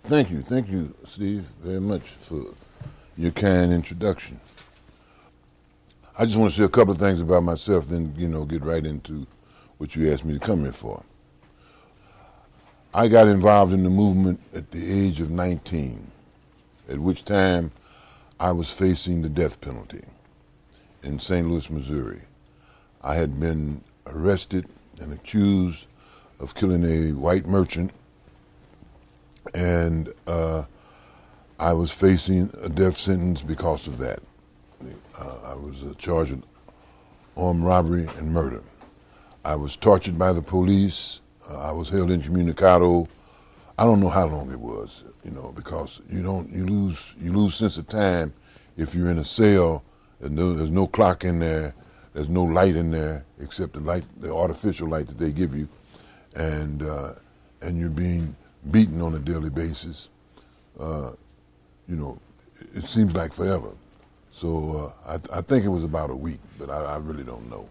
Thank you, Steve, very much for your kind introduction. I just want to say a couple of things about myself, then get right into what you asked me to come here for. I got involved in the movement at the age of 19, at which time I was facing the death penalty in St. Louis, Missouri. I had been arrested and accused of killing a white merchant, and I was facing a death sentence because of that. I was charged with armed robbery and murder. I was tortured by the police. I was held incommunicado. I don't know how long it was, because you lose sense of time if you're in a cell. There's no clock in there. There's no light in there except the artificial light that they give you, and you're being beaten on a daily basis. It seems like forever. So I think it was about a week, but I really don't know.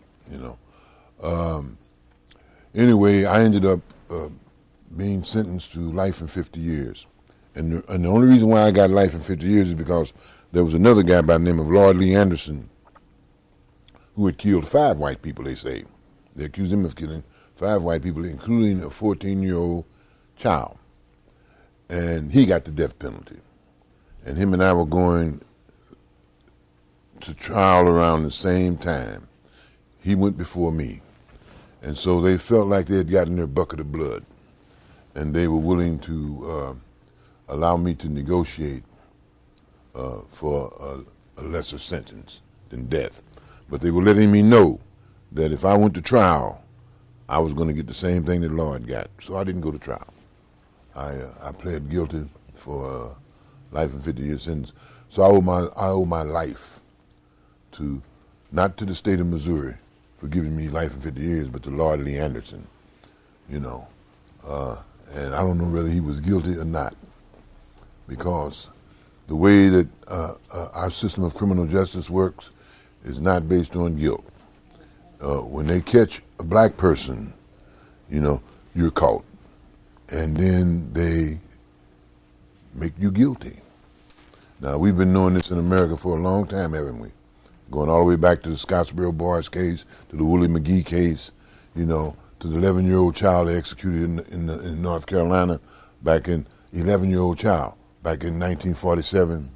Anyway, I ended up being sentenced to life and 50 years. And the only reason why I got life and 50 years is because there was another guy by the name of Lloyd Lee Anderson who had killed 5 white people, they say. They accused him of killing 5 white people, including a 14-year-old child. And he got the death penalty. And him and I were going to trial around the same time. He went before me. And so they felt like they had gotten their bucket of blood. And they were willing to allow me to negotiate for a lesser sentence than death. But they were letting me know that if I went to trial, I was going to get the same thing that Lloyd got. So I didn't go to trial. I pled guilty for life and 50 years sentence. So I owe my life to, not to the state of Missouri for giving me life and 50 years, but to Lloyd Lee Anderson, and I don't know whether he was guilty or not, because the way that our system of criminal justice works is not based on guilt. When they catch a black person, you're caught, and then they make you guilty. Now, we've been doing this in America for a long time, haven't we? Going all the way back to the Scottsboro Bars case, to the Willie McGee case, to the 11-year-old child they executed in North Carolina back in 11-year-old child back in 1947.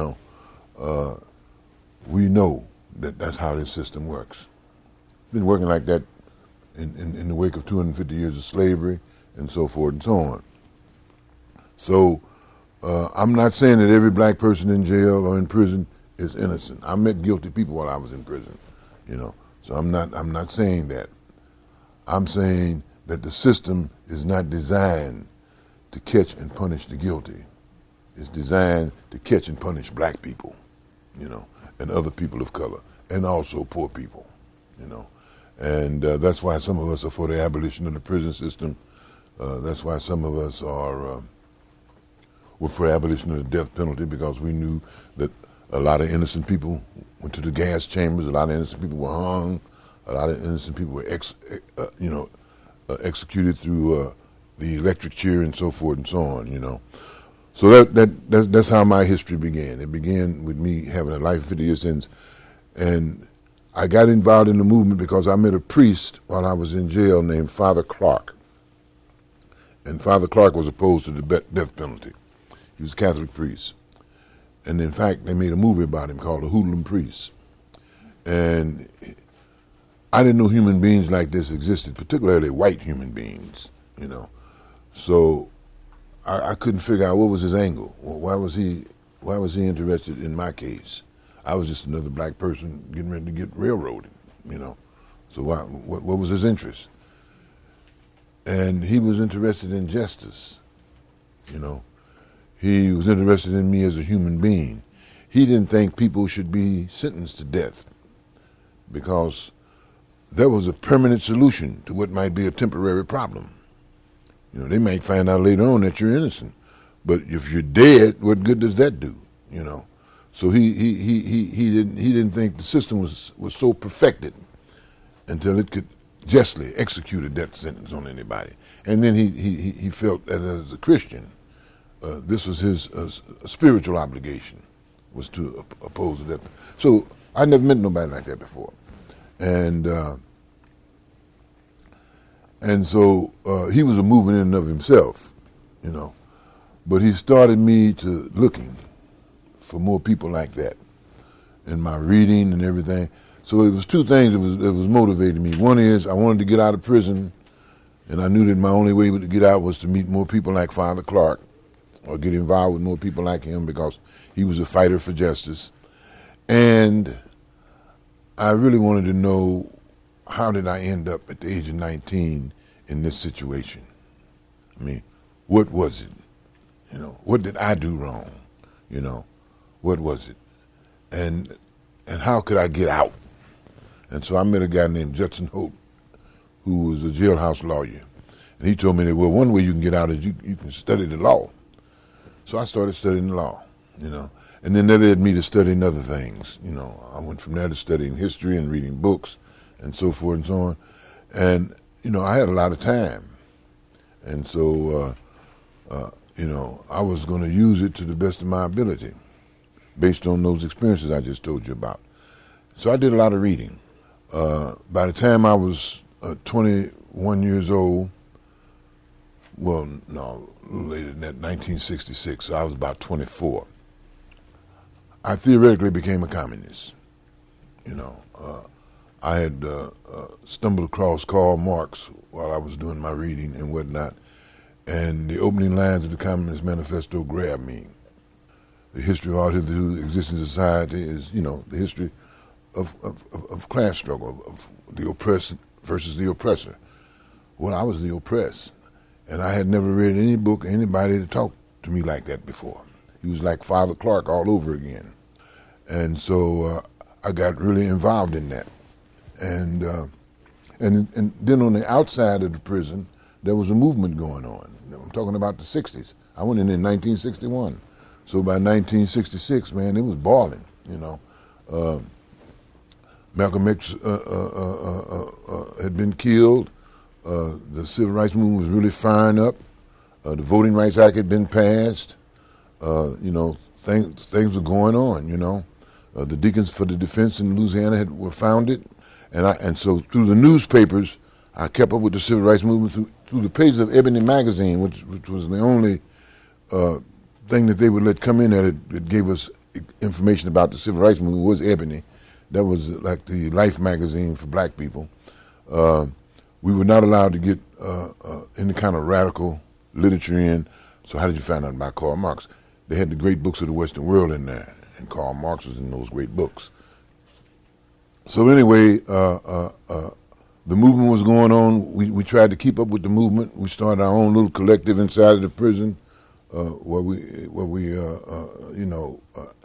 We know that that's how this system works. It's been working like that in the wake of 250 years of slavery and so forth and so on. So I'm not saying that every black person in jail or in prison is innocent. I met guilty people while I was in prison, So I'm not saying that. I'm saying that the system is not designed to catch and punish the guilty. It's designed to catch and punish black people, and other people of color, and also poor people, And that's why some of us are for the abolition of the prison system. That's why some of us were for the abolition of the death penalty, because we knew that a lot of innocent people went to the gas chambers. A lot of innocent people were hung. A lot of innocent people were, executed through the electric chair and so forth and so on. So that's how my history began. It began with me having a life 50 year sentence, and I got involved in the movement because I met a priest while I was in jail named Father Clark, and Father Clark was opposed to the death penalty. He was a Catholic priest. And in fact, they made a movie about him called The Hoodlum Priest. And I didn't know human beings like this existed, particularly white human beings, So I couldn't figure out what was his angle. Why was he interested in my case? I was just another black person getting ready to get railroaded, So what was his interest? And he was interested in justice, He was interested in me as a human being. He didn't think people should be sentenced to death because there was a permanent solution to what might be a temporary problem. They might find out later on that you're innocent, but if you're dead, what good does that do? So he didn't think the system was so perfected until it could justly execute a death sentence on anybody. And then he felt that as a Christian, this was his spiritual obligation, was to oppose that. So I never met nobody like that before, and so he was a movement in and of himself, you know. But he started me to looking for more people like that in my reading and everything. So it was two things that was motivating me. One is I wanted to get out of prison, and I knew that my only way to get out was to meet more people like Father Clark or get involved with more people like him because he was a fighter for justice. And I really wanted to know, how did I end up at the age of 19 in this situation? I mean, what was it? You know, what did I do wrong? You know, what was it? And how could I get out? And so I met a guy named Judson Holt, who was a jailhouse lawyer. And he told me that, well, one way you can get out is you can study the law. So I started studying the law, you know. And then that led me to studying other things. You know, I went from there to studying history and reading books and so forth and so on. And, you know, I had a lot of time. And so, you know, I was going to use it to the best of my ability based on those experiences I just told you about. So I did a lot of reading. By the time I was 21 years old, well, no, a little later than that, 1966, so I was about 24. I theoretically became a communist. You know, I had stumbled across Karl Marx while I was doing my reading and whatnot, and the opening lines of the Communist Manifesto grabbed me. The history of all hitherto existing society is, you know, the history of class struggle, of the oppressed versus the oppressor. Well, I was the oppressed, and I had never read any book or anybody to talk to me like that before. He was like Father Clark all over again. And so I got really involved in that. And then on the outside of the prison, there was a movement going on. I'm talking about the 60s. I went in 1961. So by 1966, man, it was boiling, you know. Malcolm X had been killed. The Civil Rights Movement was really firing up. The Voting Rights Act had been passed. You know, things were going on, you know. The Deacons for the Defense in Louisiana were founded. And so through the newspapers, I kept up with the Civil Rights Movement through the pages of Ebony magazine, which was the only thing that they would let come in that gave us information about the Civil Rights Movement was Ebony. That was like the Life magazine for black people. We were not allowed to get any kind of radical literature in. So how did you find out about Karl Marx? They had the great books of the Western world in there, and Karl Marx was in those great books. So anyway, the movement was going on. We tried to keep up with the movement. We started our own little collective inside of the prison, where we you know,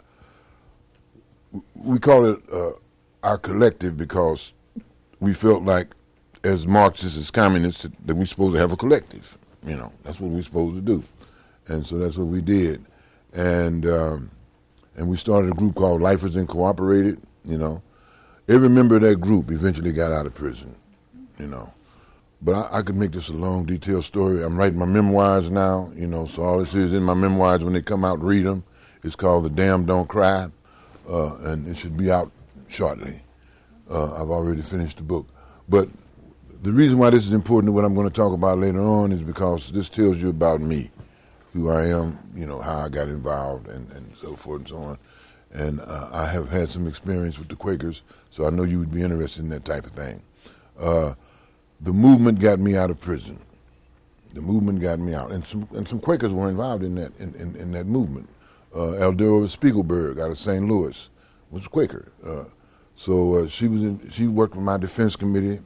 we call it our collective because we felt like, as Marxists, as communists, that we're supposed to have a collective. You know, that's what we're supposed to do, and so that's what we did, and we started a group called Lifers Incorporated. You know, every member of that group eventually got out of prison. You know, but I could make this a long, detailed story. I'm writing my memoirs now. You know, so all this is in my memoirs. When they come out, read them. It's called The Damned Don't Cry, and it should be out shortly. I've already finished the book, but the reason why this is important to what I'm going to talk about later on is because this tells you about me, who I am, you know, how I got involved and so forth and so on. And I have had some experience with the Quakers, so I know you would be interested in that type of thing. The movement got me out of prison. The movement got me out. And some Quakers were involved in that in that movement. Eldora Spiegelberg out of St. Louis was a Quaker. So she worked with my defense committee.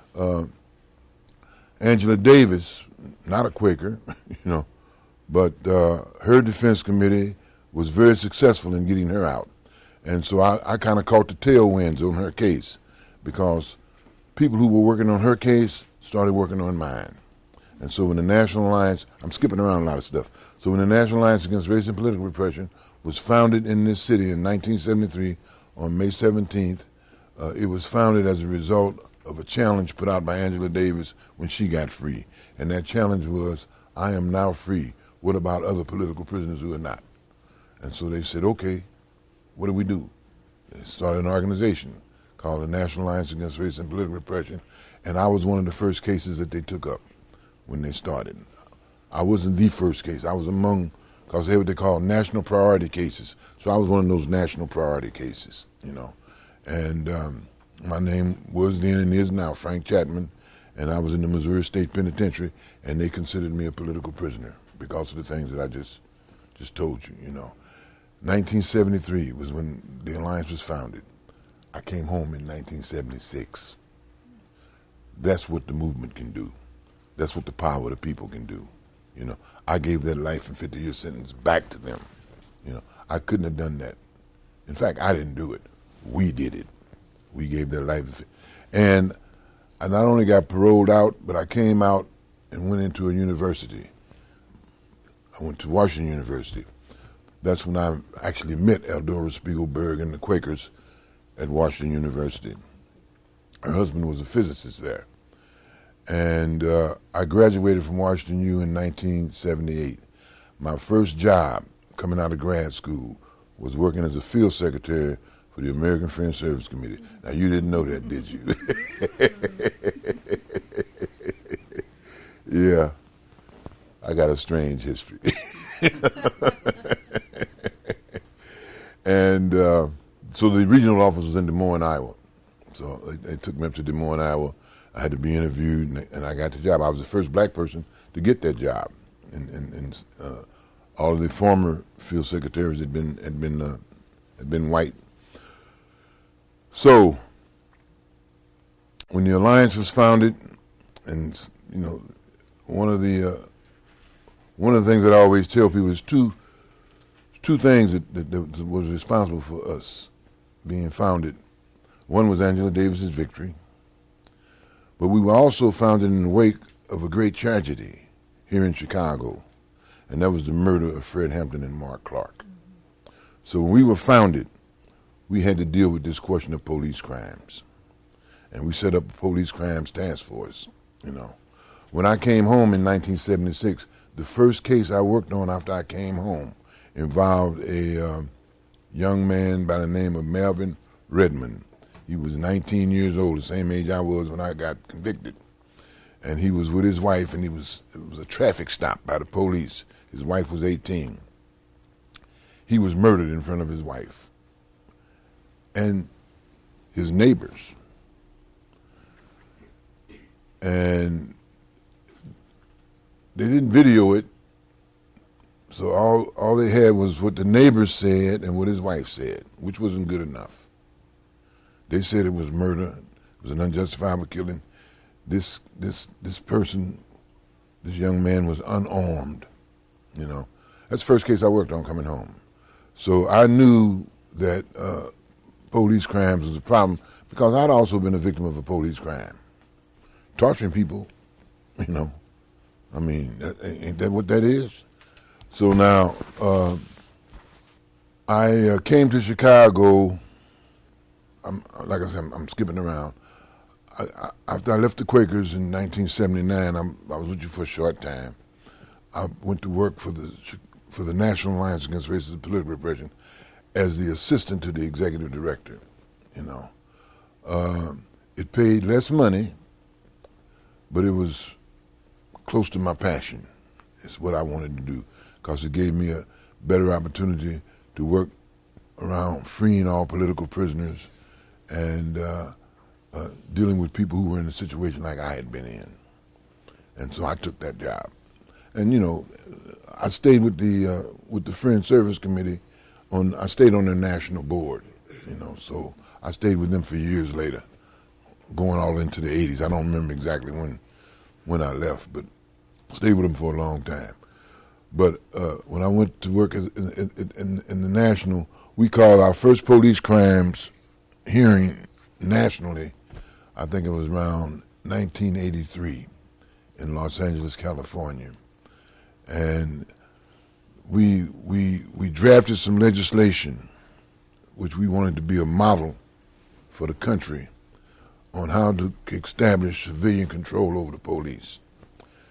Angela Davis, not a Quaker, you know, but her defense committee was very successful in getting her out. And so I kind of caught the tailwinds on her case because people who were working on her case started working on mine. And so when the National Alliance, I'm skipping around a lot of stuff, so when the National Alliance Against Race and Political Repression was founded in this city in 1973 on May 17th, it was founded as a result of a challenge put out by Angela Davis when she got free. And that challenge was, I am now free. What about other political prisoners who are not? And so they said, okay, what do we do? They started an organization called the National Alliance Against Race and Political Repression, and I was one of the first cases that they took up when they started. I wasn't the first case. I was among, because they had what they call national priority cases. So I was one of those national priority cases, you know. And my name was then and is now Frank Chapman, and I was in the Missouri State Penitentiary, and they considered me a political prisoner because of the things that I just told you, you know. 1973 was when the Alliance was founded. I came home in 1976. That's what the movement can do. That's what the power of the people can do. You know, I gave that life and 50-year sentence back to them. You know, I couldn't have done that. In fact, I didn't do it. We did it. We gave their life. And I not only got paroled out, but I came out and went into a university. I went to Washington University. That's when I actually met Eldora Spiegelberg and the Quakers at Washington University. Her husband was a physicist there. And I graduated from Washington U in 1978. My first job coming out of grad school was working as a field secretary for the American Friends Service Committee. Now, you didn't know that, did you? Yeah. I got a strange history. And so the regional office was in Des Moines, Iowa. So they took me up to Des Moines, Iowa. I had to be interviewed, and I got the job. I was the first black person to get that job. And all of the former field secretaries had been white. So when the Alliance was founded, and you know, one of the things that I always tell people is two things that was responsible for us being founded. One was Angela Davis's victory, but we were also founded in the wake of a great tragedy here in Chicago, and that was the murder of Fred Hampton and Mark Clark. So when we were founded, we had to deal with this question of police crimes, and we set up a police crimes task force, you know. When I came home in 1976, the first case I worked on after I came home involved a young man by the name of Melvin Redmond. He was 19 years old, the same age I was when I got convicted. And he was with his wife, and it was a traffic stop by the police. His wife was 18. He was murdered in front of his wife. And his neighbors. And they didn't video it, so all they had was what the neighbors said and what his wife said, which wasn't good enough. They said it was murder, it was an unjustifiable killing. This person, this young man was unarmed, you know. That's the first case I worked on coming home. So I knew that police crimes was a problem because I'd also been a victim of a police crime. Torturing people, you know. I mean, ain't that what that is? So now, I came to Chicago. Like I said, I'm skipping around. After I left the Quakers in 1979, I was with you for a short time. I went to work for the National Alliance Against Racism and Political Repression as the assistant to the executive director. You know, it paid less money, but it was close to my passion. It's what I wanted to do because it gave me a better opportunity to work around freeing all political prisoners and dealing with people who were in a situation like I had been in. And so I took that job. And, you know, I stayed with the Friends Service Committee. I stayed on their national board, you know, so I stayed with them for years later, going all into the 80s. I don't remember exactly when I left, but stayed with them for a long time. But when I went to work in the national, we called our first police crimes hearing nationally, I think it was around 1983 in Los Angeles, California. And we drafted some legislation which we wanted to be a model for the country on how to establish civilian control over the police.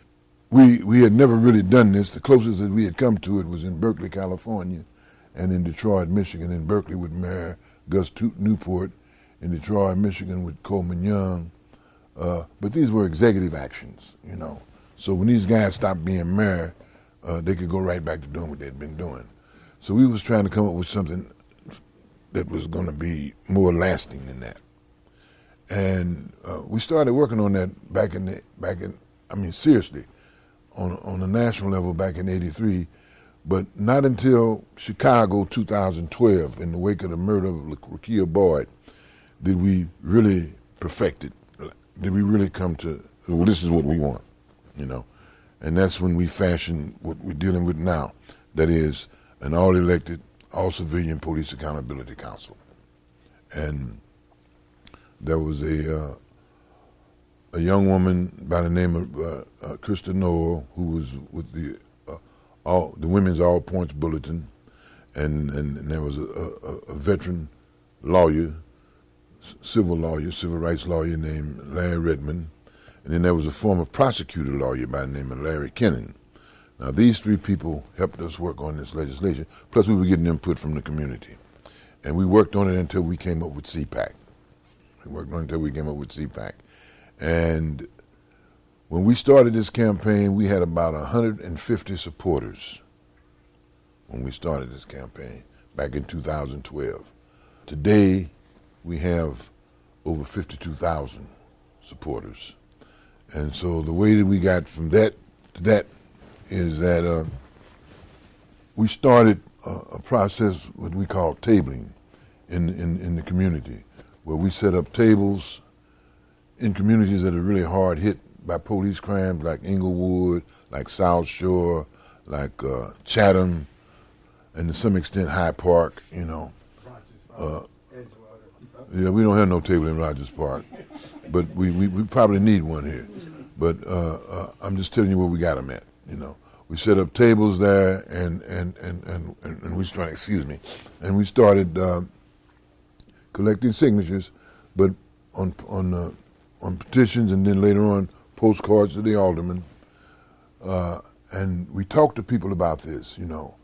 we had never really done this. The closest that we had come to it was in Berkeley, California, and in Detroit, Michigan. In Berkeley with Mayor Gus Newport, in Detroit, Michigan with Coleman Young. But these were executive actions, you know. So when these guys stopped being mayor, they could go right back to doing what they'd been doing. So we was trying to come up with something that was going to be more lasting than that. And we started working on that seriously, on a national level back in '83, but not until Chicago 2012, in the wake of the murder of Rekia Boyd, did we really perfect it. Did we really come to, well, this is what we want, you know? And that's when we fashioned what we're dealing with now. That is an all-elected, all-civilian police accountability council. And there was a young woman by the name of Krista Noel, who was with the Women's All Points Bulletin, and there was a veteran lawyer, civil rights lawyer named Larry Redmond, and then there was a former prosecutor lawyer by the name of Larry Kennan. Now these three people helped us work on this legislation, plus we were getting input from the community. And we worked on it until we came up with CPAC. And when we started this campaign, we had about 150 supporters when we started this campaign back in 2012. Today, we have over 52,000 supporters. And so the way that we got from that to that is that we started a process what we call tabling in the community, where we set up tables in communities that are really hard hit by police crimes, like Inglewood, like South Shore, like Chatham, and to some extent Hyde Park, you know. Yeah, we don't have no table in Rogers Park, but we probably need one here. But I'm just telling you where we got them at, you know. We set up tables there, and we started, and we started collecting signatures, but on petitions, and then later on postcards to the aldermen, and we talked to people about this, you know.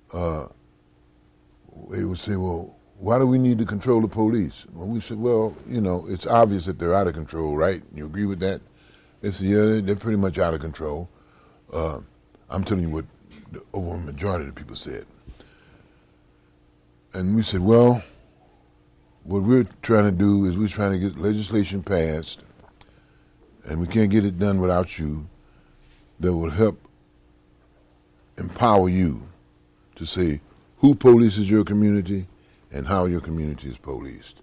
They would say, well, why do we need to control the police? Well, we said, well, you know, it's obvious that they're out of control, right? You agree with that? They said, yeah, they're pretty much out of control. I'm telling you what the overwhelming majority of the people said. And we said, well, what we're trying to do is we're trying to get legislation passed, and we can't get it done without you, that will help empower you to say who polices your community and how your community is policed.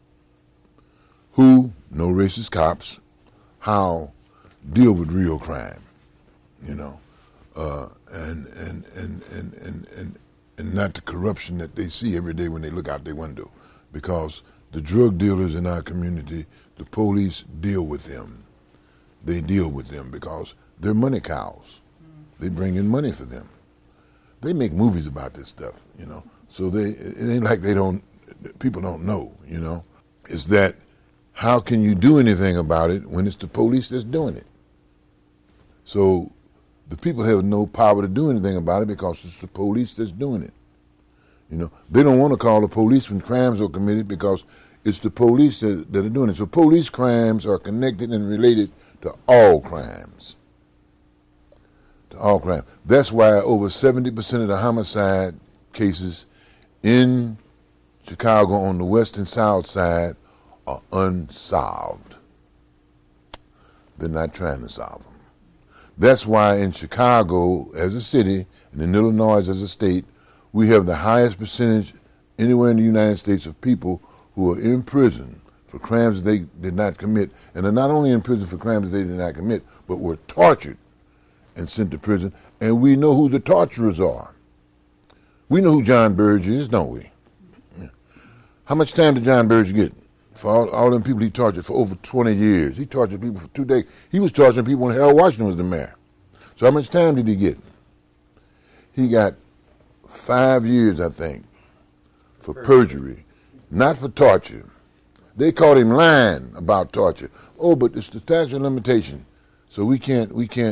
Who, no racist cops. How, deal with real crime, you know, and not the corruption that they see every day when they look out their window. Because the drug dealers in our community, the police deal with them. They deal with them because they're money cows. They bring in money for them. They make movies about this stuff, you know. So it ain't like people don't know, you know. It's that, how can you do anything about it when it's the police that's doing it? So the people have no power to do anything about it because it's the police that's doing it. You know, they don't want to call the police when crimes are committed because it's the police that are doing it. So police crimes are connected and related to all crimes. To all crimes. That's why over 70% of the homicide cases in Chicago on the west and south side are unsolved. They're not trying to solve them. That's why in Chicago as a city and in Illinois as a state, we have the highest percentage anywhere in the United States of people who are in prison for crimes that they did not commit, and are not only in prison for crimes that they did not commit, but were tortured and sent to prison, and we know who the torturers are. We know who John Burge is, don't we? Yeah. How much time did John Burge get? For all them people he tortured for over 20 years. He tortured people for 2 days. He was torturing people when Harold Washington was the mayor. So how much time did he get? He got 5 years, I think, for perjury, not for torture. They caught him lying about torture. Oh, but it's the statute of limitation. So we can't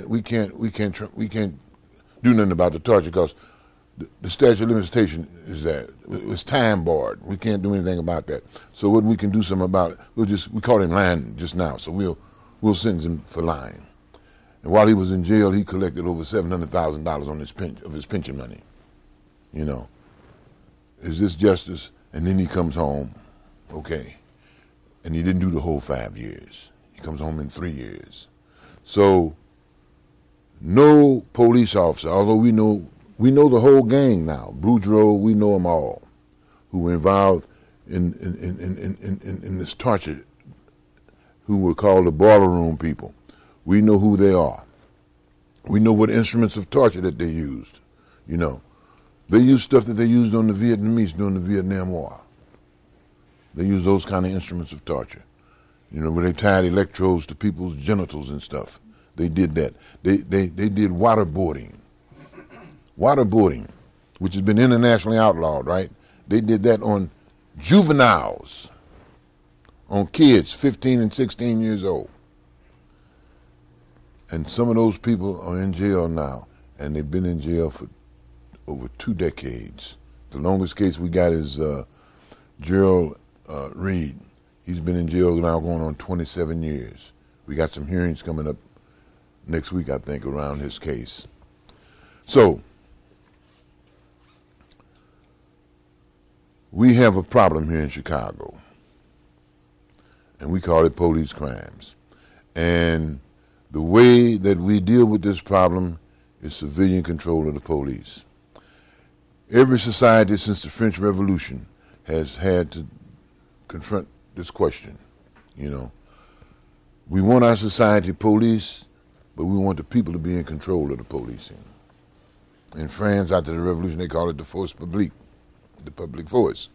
do nothing about the torture because the statute of limitation is that it's time barred. We can't do anything about that. So what we can do something about it, we caught him lying just now, so we'll sentence him for lying. And while he was in jail, he collected over $700,000 on his pension money. You know, is this justice? And then he comes home, okay, and he didn't do the whole 5 years. He comes home in 3 years. So no police officer, although we know the whole gang now, Boudreaux, we know them all, who were involved in this torture, who were called the boiler room people. We know who they are. We know what instruments of torture that they used. You know, they used stuff that they used on the Vietnamese during the Vietnam War. They used those kind of instruments of torture. You know, where they tied electrodes to people's genitals and stuff. They did that. They did waterboarding. Waterboarding, which has been internationally outlawed, right? They did that on juveniles, on kids 15 and 16 years old. And some of those people are in jail now, and they've been in jail for over 2 decades. The longest case we got is Gerald Reed. He's been in jail now going on 27 years. We got some hearings coming up next week, I think, around his case. So, we have a problem here in Chicago, and we call it police crimes. And the way that we deal with this problem is civilian control of the police. Every society since the French Revolution has had to confront this question. You know, we want our society police, but we want the people to be in control of the policing. In France, after the revolution, they call it the force publique, the public force.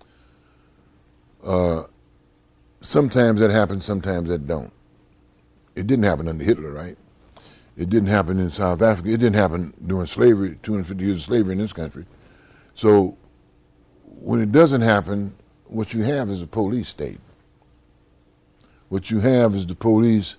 Sometimes that happens, sometimes that don't. It didn't happen under Hitler, right? It didn't happen in South Africa. It didn't happen during slavery, 250 years of slavery in this country. So when it doesn't happen, what you have is a police state. What you have is the police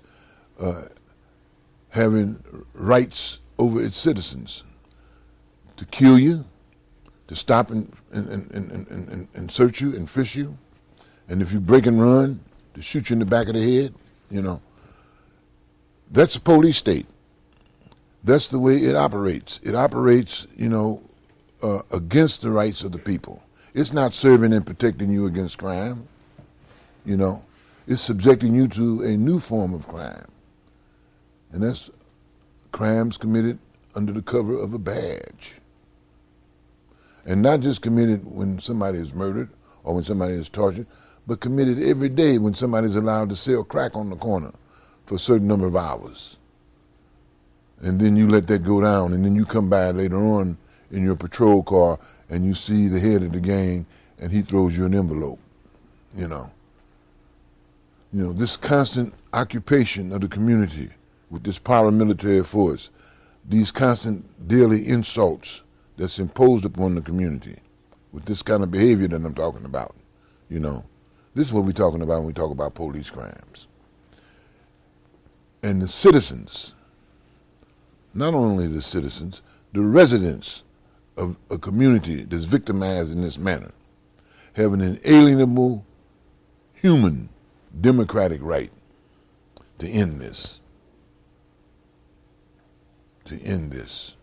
having rights over its citizens to kill you, to stop and search you and fish you, and if you break and run, to shoot you in the back of the head. You know, that's a police state. That's the way it operates. It operates, you know, against the rights of the people. It's not serving and protecting you against crime. You know, it's subjecting you to a new form of crime. And that's crimes committed under the cover of a badge. And not just committed when somebody is murdered or when somebody is tortured, but committed every day when somebody is allowed to sell crack on the corner for a certain number of hours. And then you let that go down, and then you come by later on in your patrol car and you see the head of the gang and he throws you an envelope, you know. You know, this constant occupation of the community with this paramilitary force, these constant daily insults that's imposed upon the community with this kind of behavior that I'm talking about, you know. This is what we're talking about when we talk about police crimes. And the citizens, not only the citizens, the residents of a community that's victimized in this manner have an inalienable human democratic right to end this. To end this.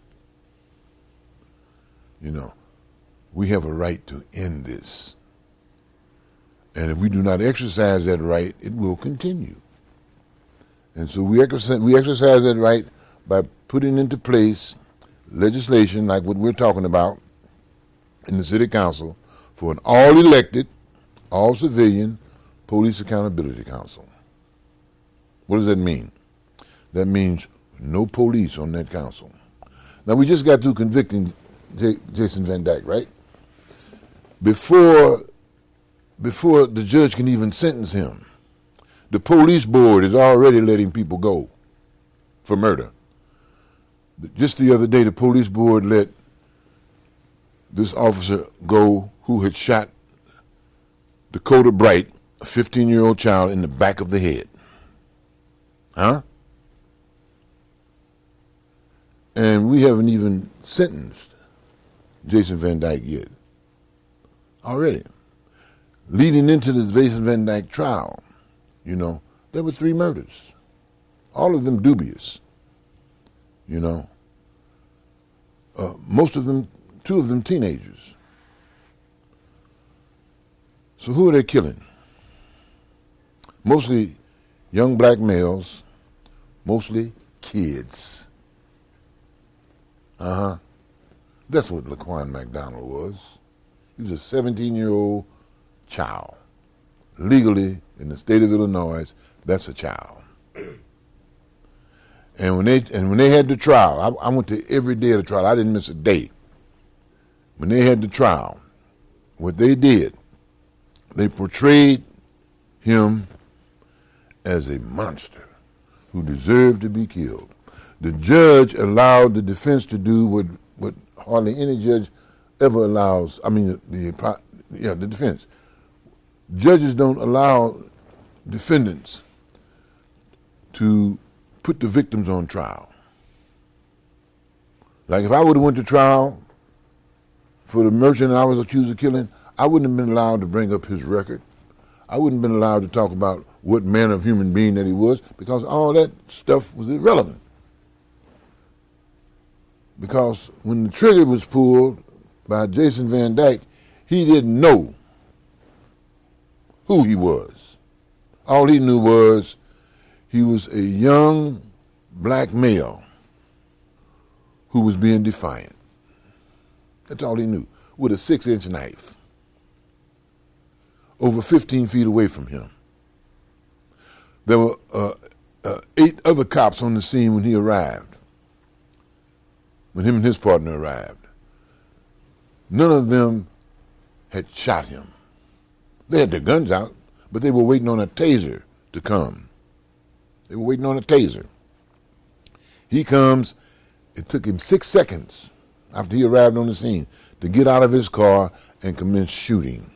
You know, we have a right to end this. And if we do not exercise that right, it will continue. And so we exercise that right by putting into place legislation like what we're talking about in the City Council for an all-elected, all-civilian Police Accountability Council. What does that mean? That means no police on that council. Now, we just got through convicting Jason Van Dyke, right? Before the judge can even sentence him, the police board is already letting people go for murder. Just the other day, the police board let this officer go who had shot Dakota Bright, a 15-year-old child, in the back of the head. Huh? And we haven't even sentenced Jason Van Dyke yet. Already. Leading into the Jason Van Dyke trial, you know, there were 3 murders. All of them dubious, you know. Most of them, 2 of them teenagers. So who are they killing? Mostly young black males, mostly kids. That's what Laquan McDonald was. He was a 17-year-old child. Legally, in the state of Illinois, that's a child. And when they had the trial, I went to every day of the trial. I didn't miss a day. When they had the trial, what they did, they portrayed him as a monster who deserved to be killed. The judge allowed the defense to do what hardly any judge ever allows. I mean, the defense. Judges don't allow defendants to put the victims on trial. Like if I would have went to trial for the merchant I was accused of killing, I wouldn't have been allowed to bring up his record. I wouldn't have been allowed to talk about what manner of human being that he was, because all that stuff was irrelevant. Because when the trigger was pulled by Jason Van Dyke, he didn't know who he was. All he knew was he was a young black male who was being defiant. That's all he knew, with a 6-inch knife, over 15 feet away from him. There were 8 other cops on the scene when he arrived, when him and his partner arrived. None of them had shot him. They had their guns out, but they were waiting on a taser to come. They were waiting on a taser. He comes. It took him 6 seconds after he arrived on the scene to get out of his car and commence shooting.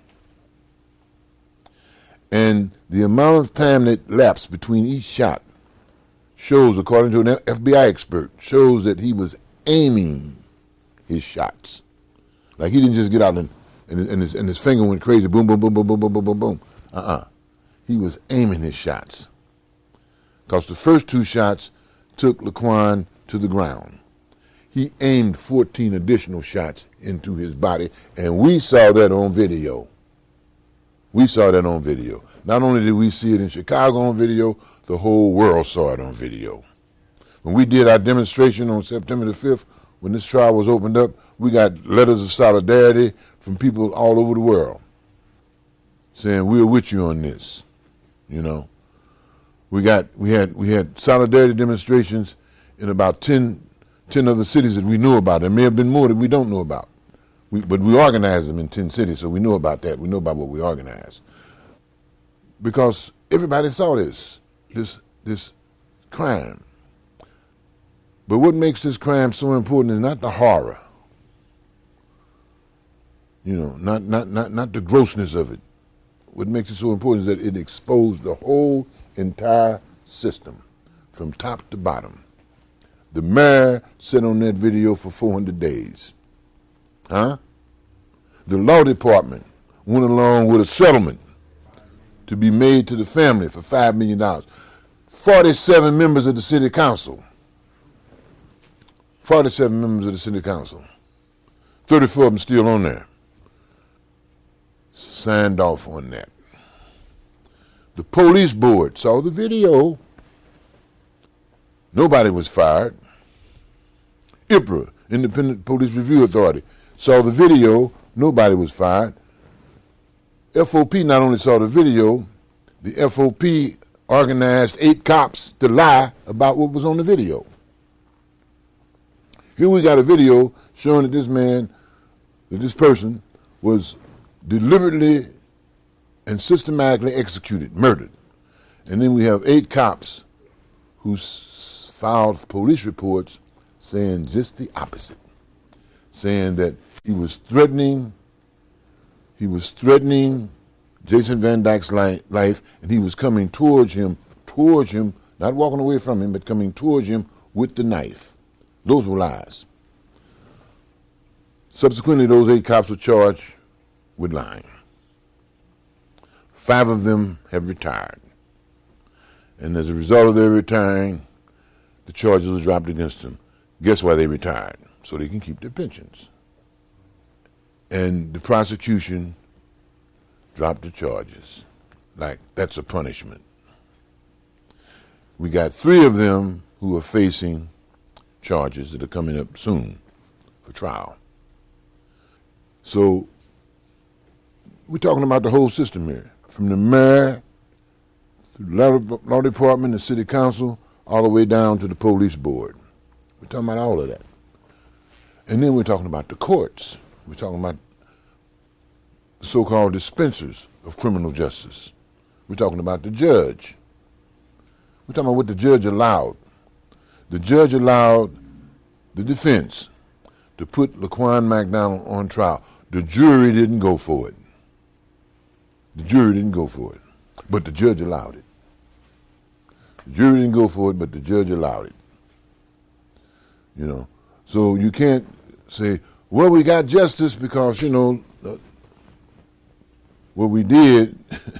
And the amount of time that lapsed between each shot shows, according to an FBI expert, shows that he was aiming his shots. Like he didn't just get out and his finger went crazy, boom, boom, boom, boom, boom, boom, boom, boom, boom. He was aiming his shots. Because the first 2 shots took Laquan to the ground. He aimed 14 additional shots into his body, and we saw that on video. We saw that on video. Not only did we see it in Chicago on video, the whole world saw it on video. When we did our demonstration on September the 5th, when this trial was opened up, we got letters of solidarity from people all over the world saying, we're with you on this, you know. We had solidarity demonstrations in about 10 other cities that we knew about. There may have been more that we don't know about. But we organized them in 10 cities, so we know about that. We know about what we organized. Because everybody saw this crime. But what makes this crime so important is not the horror. You know, not the grossness of it. What makes it so important is that it exposed the whole entire system from top to bottom. The mayor sat on that video for 400 days. The law department went along with a settlement to be made to the family for $5 million. 47 members of the city council. 47 members of the city council. 34 of them still on there. Signed off on that. The police board saw the video. Nobody was fired. IPRA, Independent Police Review Authority, saw the video. Nobody was fired. FOP not only saw the video, the FOP organized 8 cops to lie about what was on the video. Here we got a video showing that this person was deliberately and systematically executed, murdered. And then we have 8 cops who filed police reports saying just the opposite, saying that he was threatening Jason Van Dyke's life, and he was coming towards him, not walking away from him, but coming towards him with the knife. Those were lies. Subsequently, those 8 cops were charged with lying. 5 of them have retired. And as a result of their retiring, the charges were dropped against them. Guess why they retired? So they can keep their pensions. And the prosecution dropped the charges. Like, that's a punishment. We got 3 of them who are facing charges that are coming up soon for trial. So we're talking about the whole system here, from the mayor to the law department, the city council, all the way down to the police board. We're talking about all of that. And then we're talking about the courts. We're talking about the so-called dispensers of criminal justice. We're talking about the judge. We're talking about what the judge allowed. The judge allowed the defense to put Laquan McDonald on trial. The jury didn't go for it. The jury didn't go for it, but the judge allowed it. The jury didn't go for it, but the judge allowed it. You know, so you can't say, well, we got justice because, you know, what we did,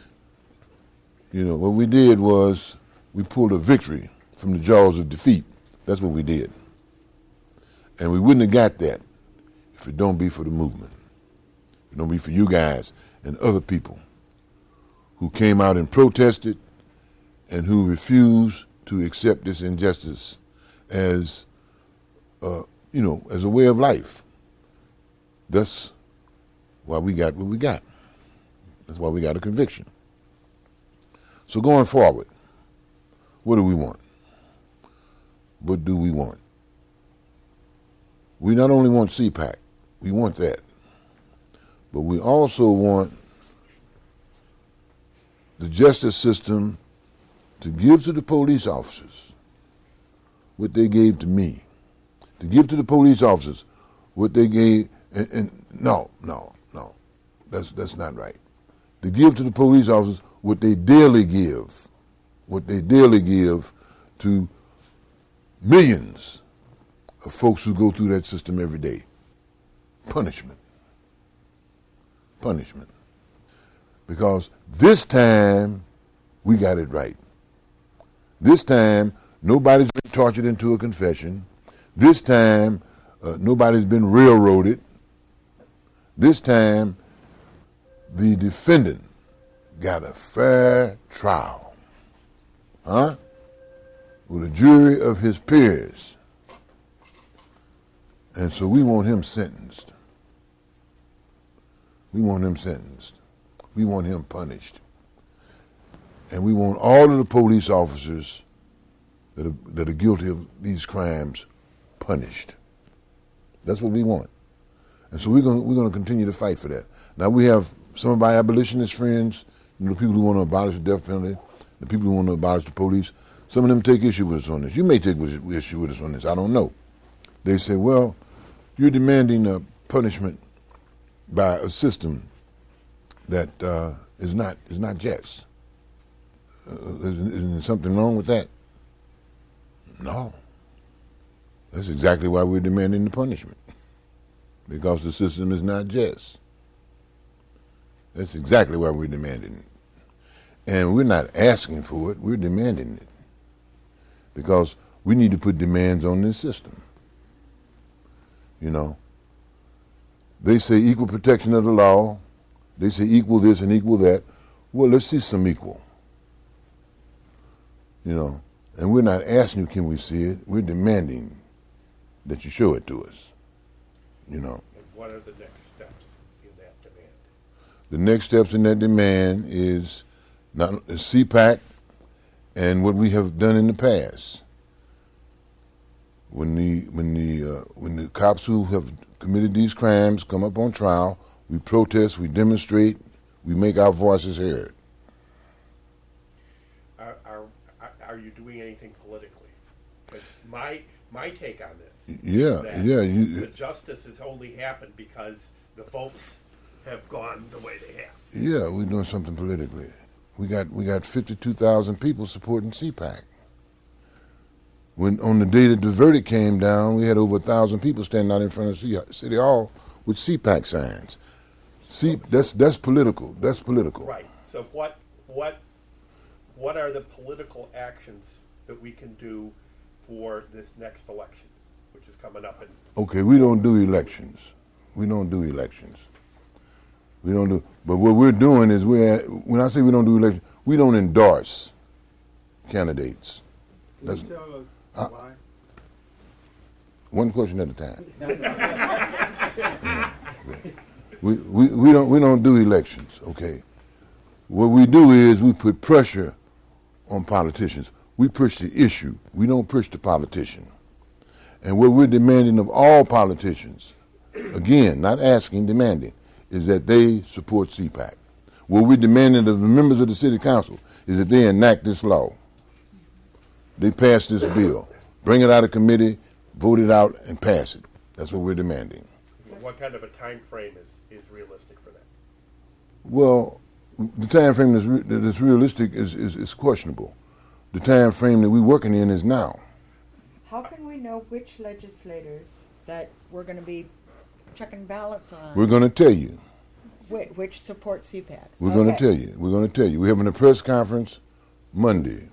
what we did was we pulled a victory from the jaws of defeat. That's what we did. And we wouldn't have got that if it don't be for the movement. If it don't be for you guys and other people who came out and protested and who refused to accept this injustice as, as a way of life. That's why we got what we got. That's why we got a conviction. So going forward, what do we want? What do we want? We not only want CPAC, we want that, but we also want the justice system to give to the police officers what they gave to me, to give to the police officers what they gave, no, that's not right. To give to the police officers what they daily give to millions of folks who go through that system every day. Punishment. Because this time, we got it right. This time, nobody's been tortured into a confession. This time, nobody's been railroaded. This time, the defendant got a fair trial. With a jury of his peers. And so we want him sentenced. We want him punished. And we want all of the police officers that are guilty of these crimes punished. That's what we want. And so we're going to continue to fight for that. Now we have some of our abolitionist friends, the people who want to abolish the death penalty, the people who want to abolish the police. Some of them take issue with us on this. You may take issue with us on this. I don't know. They say, well, you're demanding a punishment by a system that is not just. Isn't there something wrong with that? No. That's exactly why we're demanding the punishment. Because the system is not just. That's exactly why we're demanding it. And we're not asking for it, we're demanding it. Because we need to put demands on this system. They say equal protection of the law. They say equal this and equal that. Well, let's see some equal. And we're not asking you, can we see it? We're demanding that you show it to us. And what are the next steps in that demand? The next steps in that demand is CPAC and what we have done in the past. When the cops who have committed these crimes come up on trial, we protest, we demonstrate, we make our voices heard. Are you doing anything politically? Because my take on this, the justice has only happened because the votes have gone the way they have. Yeah, we're doing something politically. We got 52,000 people supporting CPAC. When on the day that the verdict came down, we had over 1,000 people standing out in front of City Hall with CPAC signs. See, that's political. That's political. Right. So what are the political actions that we can do for this next election, which is coming up in? Okay, we don't do elections. We don't do elections. We don't do. But what we're doing is when I say we don't do elections, we don't endorse candidates. Can you tell us why? One question at a time. Okay. We don't do elections. Okay. What we do is we put pressure on politicians. We push the issue. We don't push the politician. And what we're demanding of all politicians, again, not asking, demanding, is that they support CPAC. What we're demanding of the members of the city council is that they enact this law. They pass this bill, bring it out of committee, vote it out, and pass it. That's what we're demanding. What kind of a time frame is realistic for that? Well, the time frame that's realistic is questionable. The time frame that we're working in is now. How can we know which legislators that we're going to be checking ballots on? We're going to tell you. Which support CPAC? We're going to tell you. We're going to tell you. We're having a press conference Monday.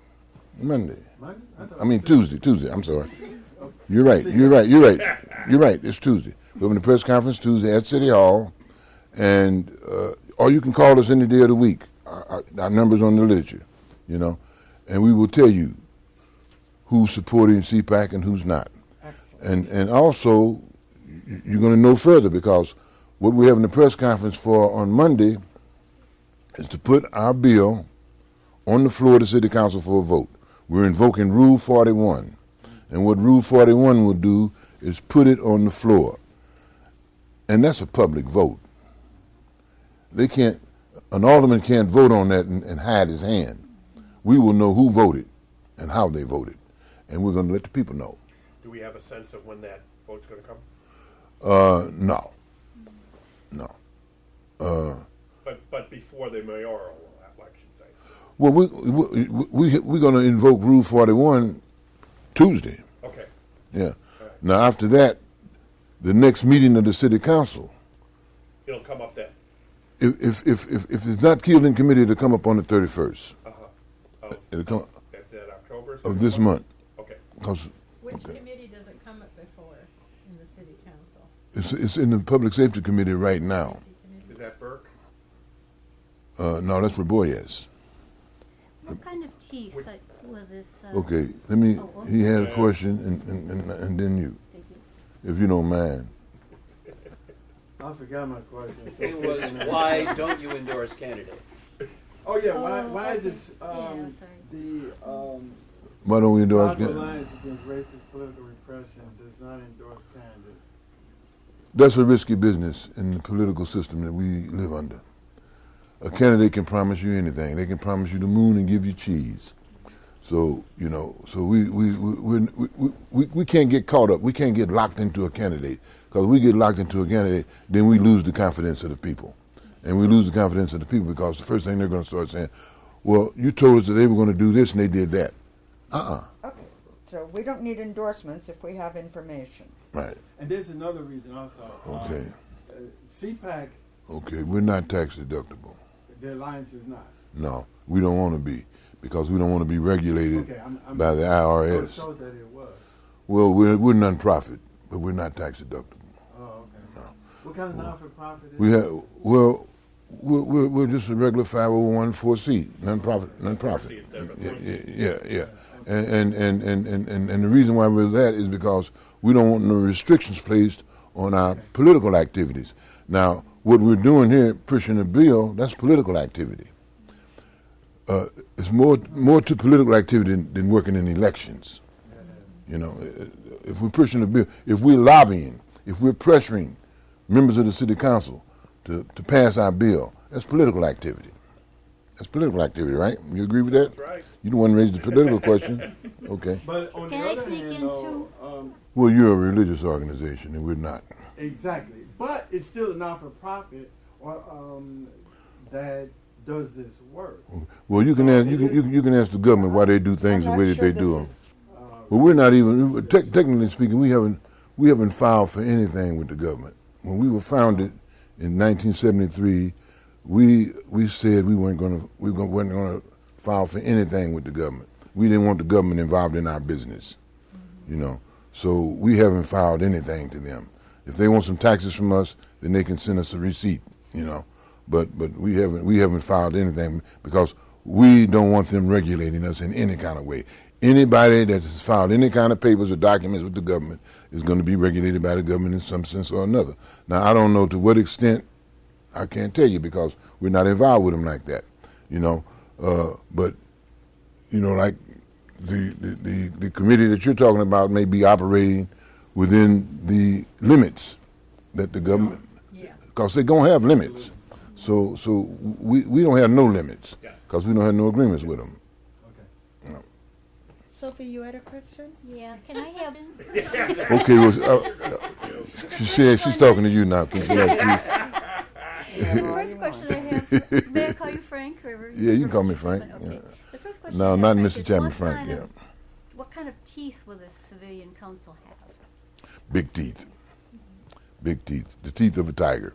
I mean Tuesday. I'm sorry. You're right. It's Tuesday. We're having a press conference Tuesday at City Hall, and or you can call us any day of the week. Our number's on the literature, and we will tell you who's supporting CPAC and who's not. Excellent. And also, you're going to know further because what we're having a press conference for on Monday is to put our bill on the floor of the City Council for a vote. We're invoking Rule 41. And what Rule 41 will do is put it on the floor. And that's a public vote. An alderman can't vote on that and hide his hand. We will know who voted and how they voted. And we're going to let the people know. Do we have a sense of when that vote's going to come? No. But before the mayoral election, say. Well, we're going to invoke Rule 41 Tuesday. Okay. Yeah. Right. Now, after that, the next meeting of the City Council, It'll come up then. if it's not killed in committee, it'll come up on the 31st. It'll come That's in October? of this month. Okay. Which committee does it come up before in the city council? It's in the Public Safety Committee right now. Is that Burke? No, that's Raboyes. What kind of chief will this? Okay, he had a question, and then you, if you don't mind. I forgot my question. So It was, why don't you endorse candidates? Oh yeah, why is this sorry. the Why don't we endorse Black candidates? Alliance Against Racist Political Repression does not endorse candidates? That's a risky business in the political system that we live under. A candidate can promise you anything. They can promise you the moon and give you cheese. So we can't get caught up. We can't get locked into a candidate because we get locked into a candidate, then we lose the confidence of the people, and we lose the confidence of the people because the first thing they're going to start saying, "Well, you told us that they were going to do this and they did that." Okay, so we don't need endorsements if we have information. Right. And there's another reason also. Okay. CPAC, Okay. We're not tax deductible. the alliance is not. No, we don't want to be because we don't want to be regulated Okay, I'm by the I was IRS. told that it was. Well, we're non-profit, but we're not tax deductible. Oh, okay. No. What kind of non-for-profit is We it? have we're just a regular 501(c) non-profit. Yeah. And the reason why we're that is because we don't want no restrictions placed on our political activities. Now, what we're doing here, pushing a bill, that's political activity. It's more to political activity than working in elections. If we're pushing a bill, if we're lobbying, if we're pressuring members of the city council to pass our bill, that's political activity. That's political activity, right? You agree with that? That's right. You the one raised the political question. Okay. But on Can the I other sneak hand, in though, Well, you're a religious organization, and we're not. exactly. But it's still a non-for-profit or that does this work. Well, you can So ask it you can ask the government why they do things the I'm way not that sure they do them. this is But we're not even, technically speaking, we haven't filed for anything with the government. When we were founded in 1973, we said we weren't going to file for anything with the government. We didn't want the government involved in our business, you know. So we haven't filed anything to them. If they want some taxes from us, then they can send us a receipt, you know. But we haven't filed anything because we don't want them regulating us in any kind of way. Anybody that has filed any kind of papers or documents with the government is going to be regulated by the government in some sense or another. Now, I don't know to what extent, I can't tell you because we're not involved with them like that, you know. But, you know, like the committee that you're talking about may be operating within the limits that the government, because they're going to have limits. So we don't have no limits because we don't have no agreements with them. Sophie, you had a question? Yeah, can I have? Okay, well, she said she's talking to you now. Can she have The first question I have, may I call you Frank? Yeah, you can call me Frank. Okay. Yeah. The first question No, I have, not Frank, Mr. is Chapman, Frank. Yeah, what kind of teeth will this civilian council have? big teeth, big teeth, the teeth of a tiger.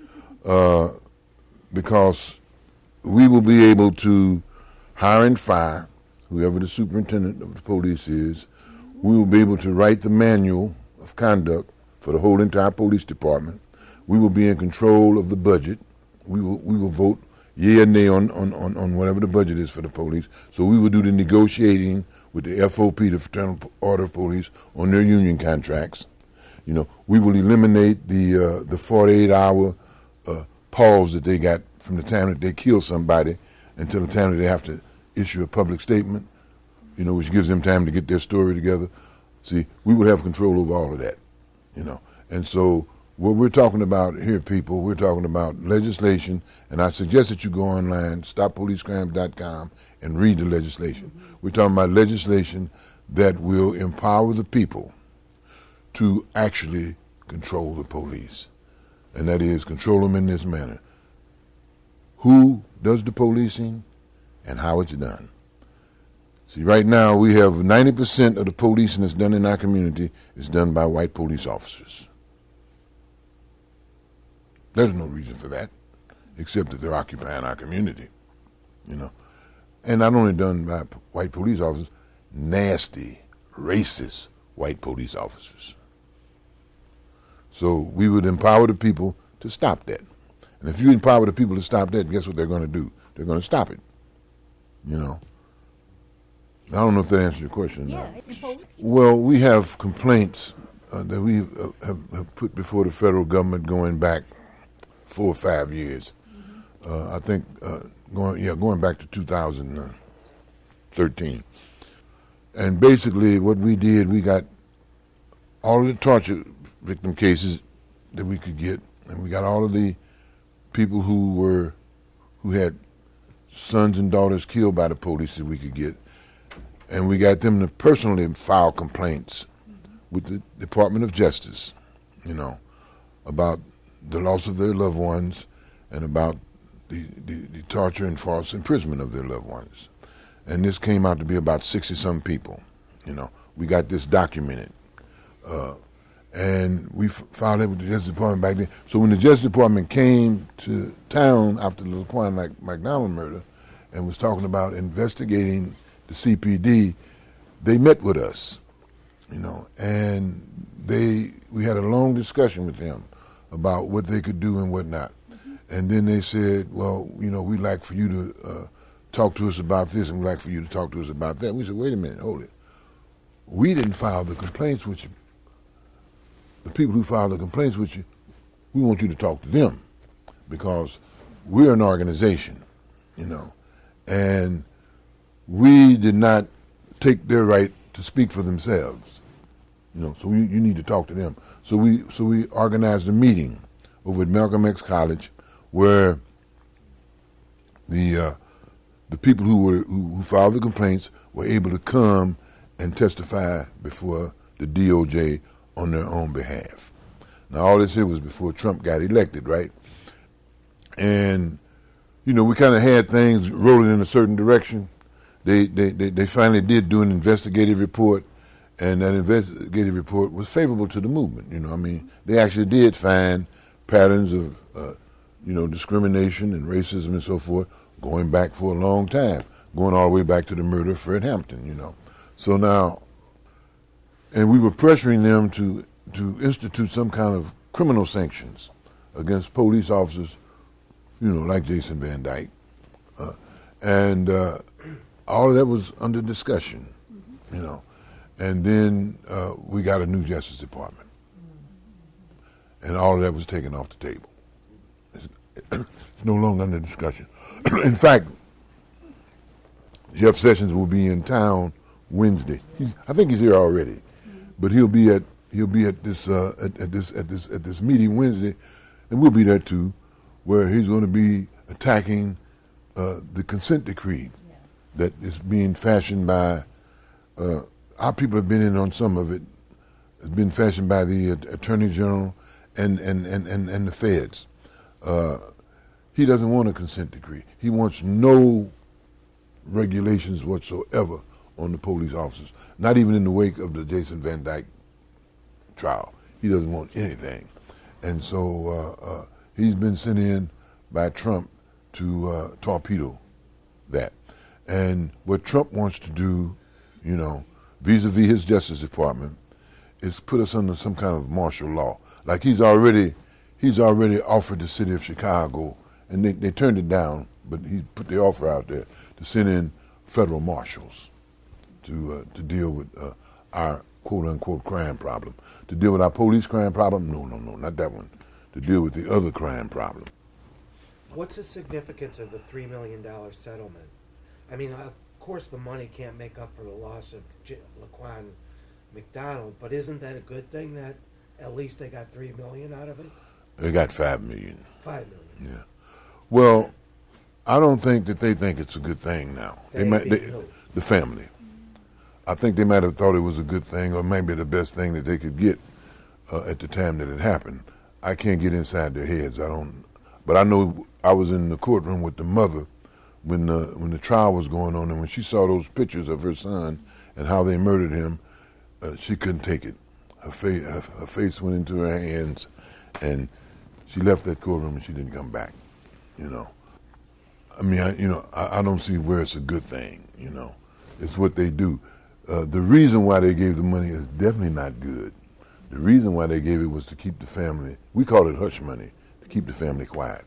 Because we will be able to hire and fire whoever the superintendent of the police is. We will be able to write the manual of conduct for the whole entire police department. We will be in control of the budget. We will vote yea or nay on whatever the budget is for the police. So we will do the negotiating with the FOP, the Fraternal Order of Police, on their union contracts. You know, we will eliminate the 48-hour pause that they got from the time that they kill somebody until the time that they have to issue a public statement, you know, which gives them time to get their story together. See, we would have control over all of that, you know. And so what we're talking about here, people, we're talking about legislation, and I suggest that you go online, stoppolicecrimes.com, and read the legislation. We're talking about legislation that will empower the people to actually control the police, and that is control them in this manner. Who does the policing and how it's done? See, right now we have 90% of the policing that's done in our community is done by white police officers. There's no reason for that, except that they're occupying our community, you know. And not only done by white police officers, nasty, racist white police officers. So we would empower the people to stop that. And if you empower the people to stop that, guess what they're going to do? They're going to stop it, you know. I don't know if that answers your question. Yeah. Well, we have complaints that we have put before the federal government going back 4 or 5 years. I think going back to 2013. And basically what we did, we got all of the torture victim cases that we could get, and we got all of the people who had sons and daughters killed by the police that we could get, and we got them to personally file complaints with the Department of Justice, you know, about the loss of their loved ones and about the torture and false imprisonment of their loved ones. And this came out to be about 60-some people, you know. We got this documented. And we filed it with the Justice Department back then. So when the Justice Department came to town after the Laquan McDonald murder and was talking about investigating the CPD, they met with us, you know, and we had a long discussion with them about what they could do and what not. And then they said, well, you know, we'd like for you to talk to us about this and we'd like for you to talk to us about that. And we said, wait a minute, hold it. We didn't file the complaints with you. The people who filed the complaints with you, we want you to talk to them because we're an organization, you know, and we did not take their right to speak for themselves, you know, so you need to talk to them. So we organized a meeting over at Malcolm X College where the people who filed the complaints were able to come and testify before the DOJ on their own behalf. Now, all this here was before Trump got elected, right? And, you know, we kind of had things rolling in a certain direction. They finally did do an investigative report, And that investigative report was favorable to the movement. I mean, they actually did find patterns of, discrimination and racism and so forth going back for a long time, going all the way back to the murder of Fred Hampton. So now, and we were pressuring them to institute some kind of criminal sanctions against police officers, like Jason Van Dyke. And all of that was under discussion, And then we got a new Justice Department. And all of that was taken off the table. It's no longer under discussion. In fact, Jeff Sessions will be in town Wednesday. I think he's here already, but he'll be at this meeting Wednesday, and we'll be there too, where he's going to be attacking the consent decree that is being fashioned by. Our people have been in on some of it. It's been fashioned by the Attorney General and the feds. He doesn't want a consent decree. He wants no regulations whatsoever on the police officers, not even in the wake of the Jason Van Dyke trial. He doesn't want anything. And so he's been sent in by Trump to torpedo that. And what Trump wants to do, vis-a-vis his Justice Department, is put us under some kind of martial law. Like he's already offered the city of Chicago, and they turned it down, but he put the offer out there to send in federal marshals to deal with our quote-unquote crime problem. To deal with our police crime problem? No, not that one. To deal with the other crime problem. What's the significance of the $3 million settlement? I mean, of course the money can't make up for the loss of Laquan McDonald, but isn't that a good thing that at least they got $3 million out of it? They got $5 million. $5 million. Yeah. Well, I don't think that they think it's a good thing now. The family. I think they might have thought it was a good thing, or maybe the best thing that they could get at the time that it happened. I can't get inside their heads. But I know I was in the courtroom with the mother when the trial was going on, and when she saw those pictures of her son and how they murdered him, she couldn't take it. Her face went into her hands, and she left that courtroom and she didn't come back. I mean, I don't see where it's a good thing. It's what they do. The reason why they gave the money is definitely not good. The reason why they gave it was to keep the family. We call it hush money, to keep the family quiet.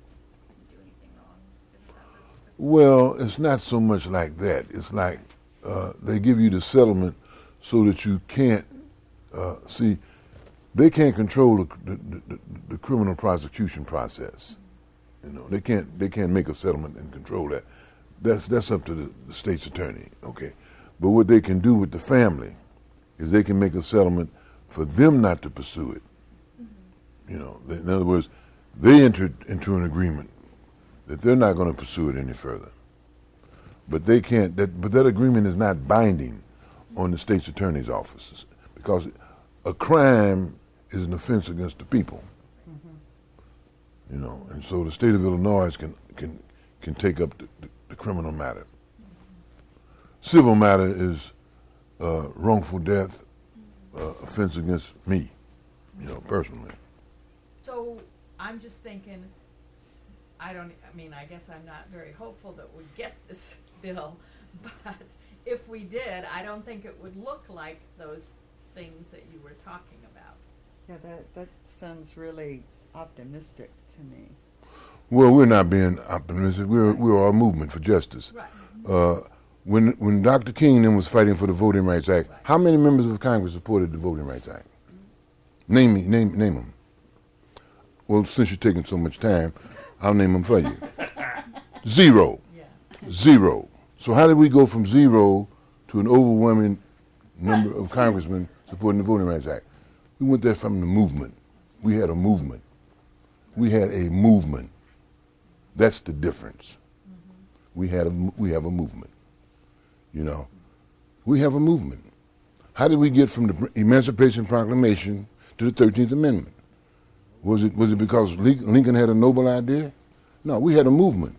Well, it's not so much like that. It's like they give you the settlement so that you can't see. They can't control the criminal prosecution process. They can't make a settlement and control that. That's up to the state's attorney. Okay, but what they can do with the family is they can make a settlement for them not to pursue it. In other words, they entered into an agreement that they're not going to pursue it any further. But they can't. But that agreement is not binding on the state's attorney's offices, because a crime is an offense against the people. And so the state of Illinois can take up the criminal matter. Civil matter is wrongful death, offense against me, personally. So I'm just thinking, I guess I'm not very hopeful that we get this bill, but if we did, I don't think it would look like those things that you were talking about. Yeah, that sounds really optimistic to me. Well, we're not being optimistic. We're a movement for justice. Right. When Dr. King then was fighting for the Voting Rights Act, how many members of Congress supported the Voting Rights Act? Name them. Well, since you're taking so much time, I'll name them for you. Zero. Yeah. Zero. So how did we go from zero to an overwhelming number of congressmen supporting the Voting Rights Act? We went there from the movement. We had a movement. We had a movement. That's the difference. We have a movement. We have a movement. How did we get from the Emancipation Proclamation to the 13th Amendment? Was it because Lincoln had a noble idea? No, we had a movement.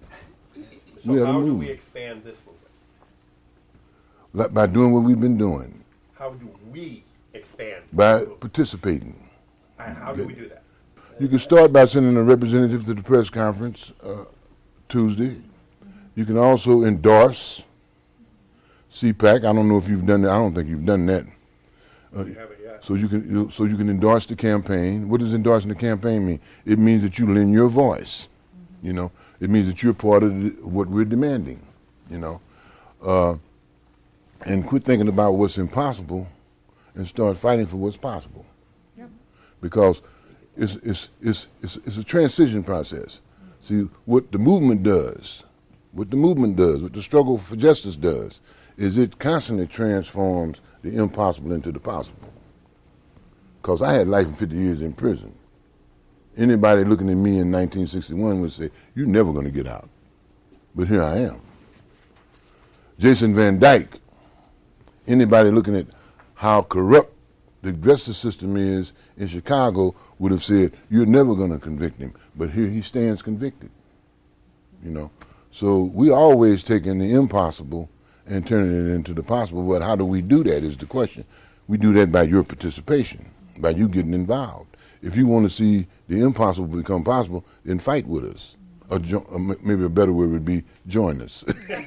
So how do we expand this movement? By doing what we've been doing. how do we expand? By the movement? participating. How do we do that? You can start by sending a representative to the press conference Tuesday. You can also endorse CPAC. I don't know if you've done that. I don't think you've done that. We haven't yet. So you can endorse the campaign. What does endorsing the campaign mean? It means that you lend your voice. You know, it means that you're part of what we're demanding. You know, and quit thinking about what's impossible, and start fighting for what's possible. Yep. Because it's a transition process. See, what the movement does, what the struggle for justice does, is it constantly transforms the impossible into the possible. Because I had life and 50 years in prison. Anybody looking at me in 1961 would say, you're never going to get out. But here I am. Jason Van Dyke, anybody looking at how corrupt the justice system is in Chicago would have said, you're never going to convict him. But here he stands convicted. You know, so we always taking the impossible and turning it into the possible. But how do we do that is the question. We do that by your participation, by you getting involved. If you want to see the impossible become possible, then fight with us. Or maybe a better word would be join us. What time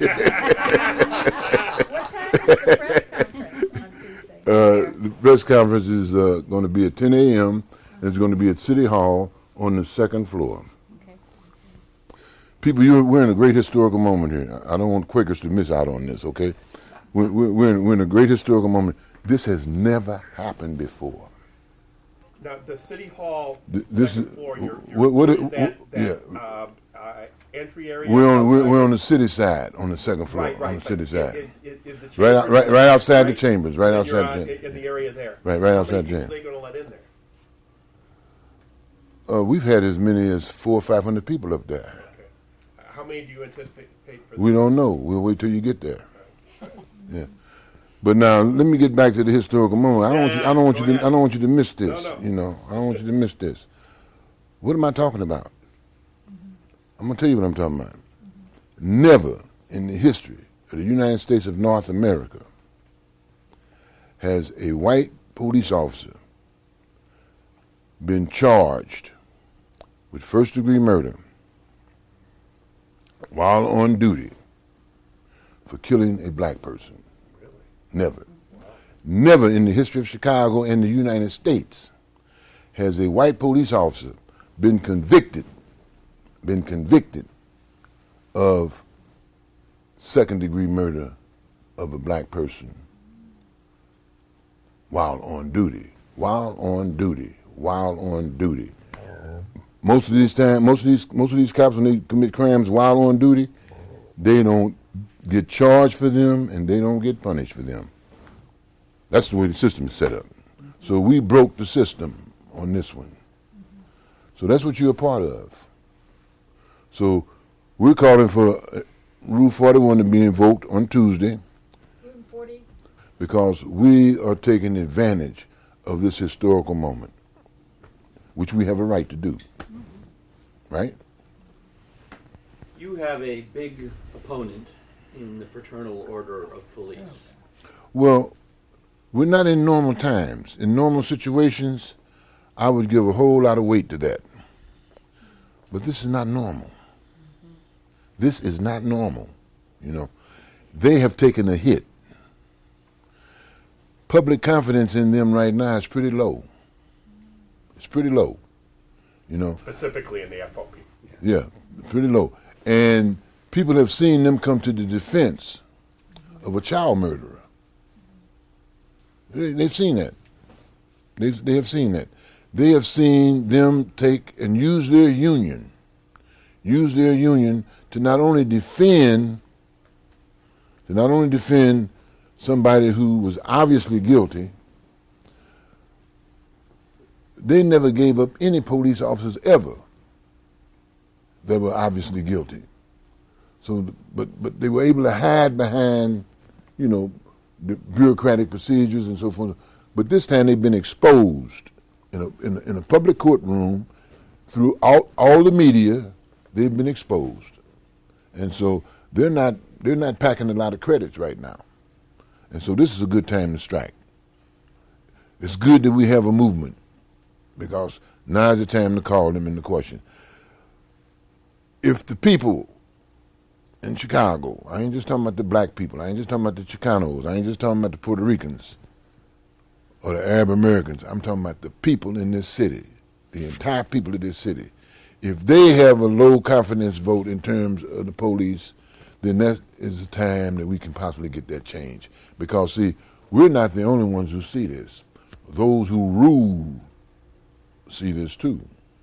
is the press conference on Tuesday? The press conference is going to be at 10 a.m. and it's going to be at City Hall on the second floor. Okay. People, we're in a great historical moment here. I don't want Quakers to miss out on this, okay? We're in a great historical moment. This has never happened before. Now, the City Hall This second is floor, you're what in that entry area? we're on the city side, on the second floor, Right, on the city but side. is the Right chambers- right outside the right? chambers, right And outside you're the on- chambers. in the area there. Right How outside many the people chambers. are they going to let in there? We've had as many as 400 or 500 people up there. Okay. How many do you anticipate for We don't know. We'll wait till you get there. Yeah. But now let me get back to the historical moment. I don't want you to miss this. No. You know, I don't want you to miss this. What am I talking about? I'm gonna tell you what I'm talking about. Never in the history of the United States of North America has a white police officer been charged with first-degree murder while on duty for killing a black person. Never. Never in the history of Chicago and the United States has a white police officer been convicted of second-degree murder of a black person while on duty. Most of these cops, when they commit crimes while on duty, they don't get charged for them and they don't get punished for them. That's the way the system is set up. So we broke the system on this one. So that's what you're a part of. So we're calling for Rule 41 to be invoked on Tuesday Room 40? because we are taking advantage of this historical moment, which we have a right to do. Right? You have a big opponent in the Fraternal Order of Police. Well, we're not in normal times. In normal situations, I would give a whole lot of weight to that. But this is not normal. This is not normal. You know, they have taken a hit. Public confidence in them right now is pretty low. It's pretty low. You know. Specifically in the FOP. Yeah, pretty low. And people have seen them come to the defense of a child murderer. They've seen that. They have seen that. They have seen them take and use their union to not only defend somebody who was obviously guilty. They never gave up any police officers ever that were obviously guilty. So, but they were able to hide behind, you know, the bureaucratic procedures and so forth. But this time they've been exposed in a public courtroom through all the media. They've been exposed, and so they're not packing a lot of credits right now. And so this is a good time to strike. It's good that we have a movement because now is the time to call them into question. If the people in Chicago, I ain't just talking about the black people, I ain't just talking about the Chicanos, I ain't just talking about the Puerto Ricans or the Arab Americans, I'm talking about the people in this city, the entire people of this city. If they have a low confidence vote in terms of the police, then that is the time that we can possibly get that change. Because, see, we're not the only ones who see this. Those who rule see this too.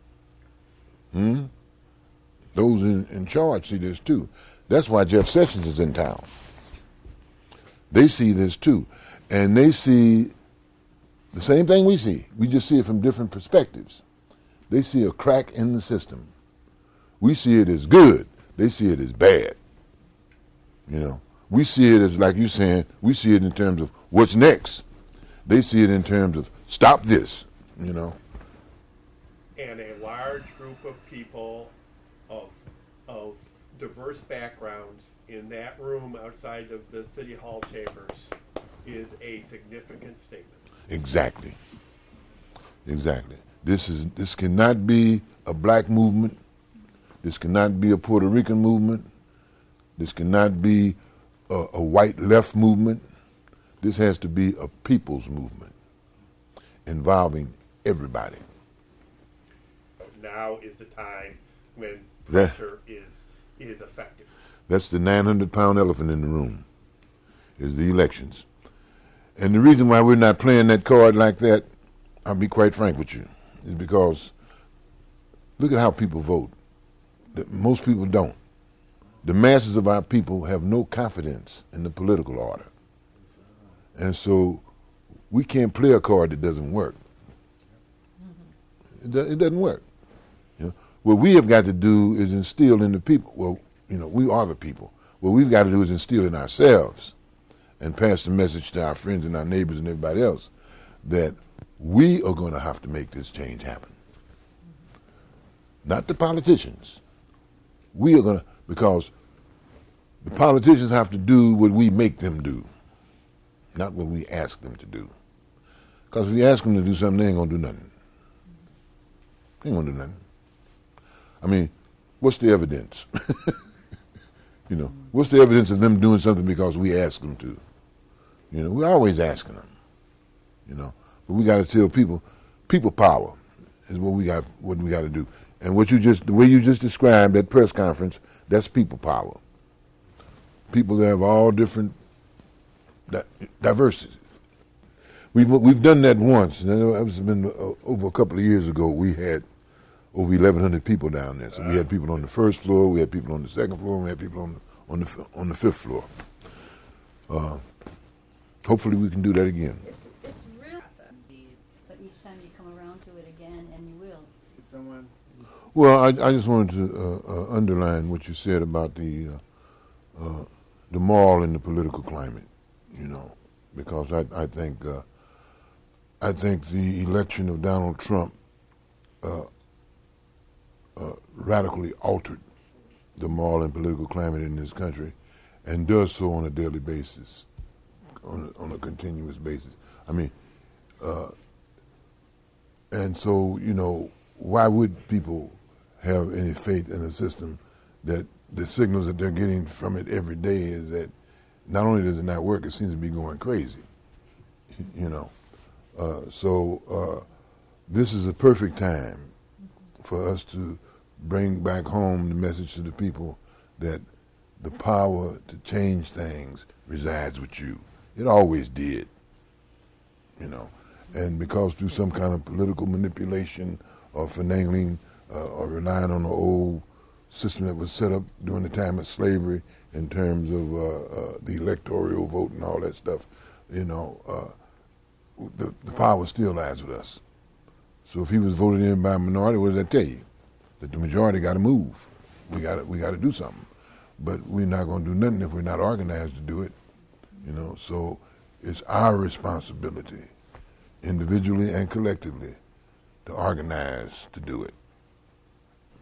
Those in charge see this too. That's why Jeff Sessions is in town. They see this too. And they see the same thing we see. We just see it from different perspectives. They see a crack in the system. We see it as good. They see it as bad. You know, we see it as, like you're saying, we see it in terms of what's next. They see it in terms of stop this, you know. And a large group of people of diverse backgrounds in that room outside of the City Hall chambers is a significant statement. Exactly. Exactly. This cannot be a black movement. This cannot be a Puerto Rican movement. This cannot be a white left movement. This has to be a people's movement involving everybody. Now is the time when pressure is effective. That's the 900-pound elephant in the room, is the elections. And the reason why we're not playing that card like that, I'll be quite frank with you, is because look at how people vote. Most people don't. The masses of our people have no confidence in the political order. And so we can't play a card that doesn't work. It doesn't work. You know? What we have got to do is instill in the people, well, you know, we are the people. What we've got to do is instill in ourselves and pass the message to our friends and our neighbors and everybody else that we are going to have to make this change happen. Not the politicians. We are going to, because the politicians have to do what we make them do, not what we ask them to do. Because if you ask them to do something, they ain't going to do nothing. They ain't going to do nothing. I mean, what's the evidence? You know, what's the evidence of them doing something because we ask them to? You know, we're always asking them. You know, but we got to tell people power is what we got to do. And the way you just described that press conference, that's people power. People that have all different diversities. We've done that once. And it was been over a couple of years ago. We had over 1,100 people down there. So we had people on the first floor, we had people on the second floor, and we had people on the fifth floor. Hopefully, we can do that again. It's real. But each time you come around to it again, and you will. Someone. Well, I just wanted to underline what you said about the moral and the political climate, you know, because I think the election of Donald Trump radically altered the moral and political climate in this country, and does so on a daily basis, on a continuous basis. I mean, and so, you know, why would people have any faith in a system that the signals that they're getting from it every day is that not only does it not work, it seems to be going crazy, you know. So this is a perfect time for us to bring back home the message to the people that the power to change things resides with you. It always did, you know. And because through some kind of political manipulation or finagling or relying on the old system that was set up during the time of slavery in terms of the electoral vote and all that stuff, you know, the power still lies with us. So if he was voted in by a minority, what does that tell you? That the majority got to move. We got to do something. But we're not going to do nothing if we're not organized to do it. You know, so it's our responsibility, individually and collectively, to organize to do it.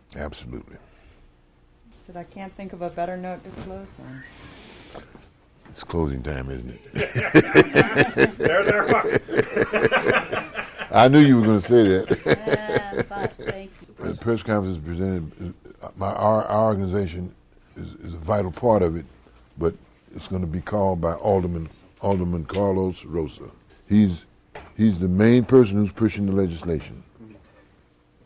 Absolutely. Said I can't think of a better note to close on. It's closing time, isn't it? There. I knew you were going to say that. But thank you. The press conference presented, our organization is a vital part of it, but it's going to be called by Alderman Carlos Rosa. He's the main person who's pushing the legislation.